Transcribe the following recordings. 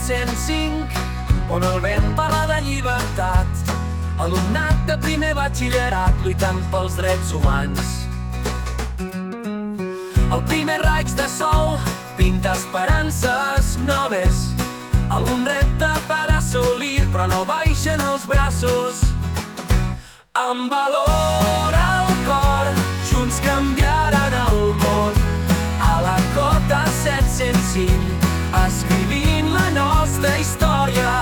705, on el vent parla de llibertat. Alumnat de primer batxillerat lluitant pels drets humans. El primer raig de sol pinta esperances noves. Algun repte per assolir, però no baixen els braços. Amb valor al cor, junts canviaran el món. A la cota 705, escrivint la nostra història.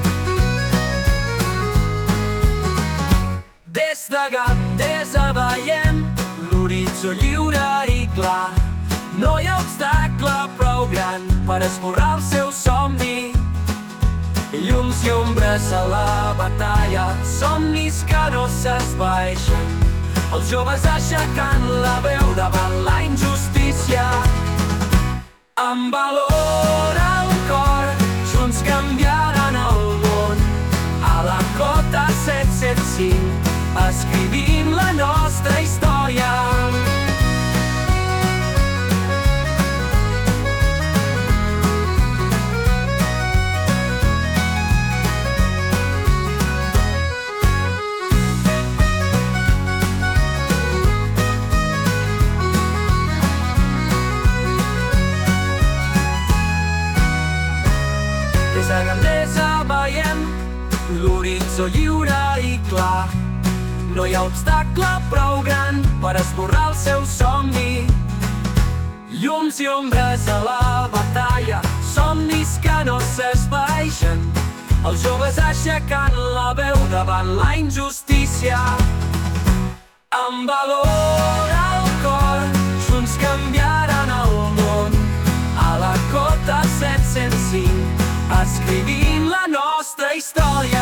Des de Gandesa veiem l'horitzó lliure i clar. No hi ha obstacle prou gran per esborrar el seu somni. Llums i ombres a la batalla, somnis que no s'esvaeixen. Els joves aixecant la veu davant la injustícia. Amb valor al cor, junts canviaran el món. A la cota 705, escrivint la nostra història. Des de Gandesa veiem l'horitzó lliure i clar. No hi ha obstacle prou gran per esborrar el seu somni. Llums i ombres a la batalla, somnis que no s'esvaeixen. Els joves aixecant la veu davant la injustícia. Amb valor al cor, junts canviaran el món. A la cota 705, escrivint la nostra història.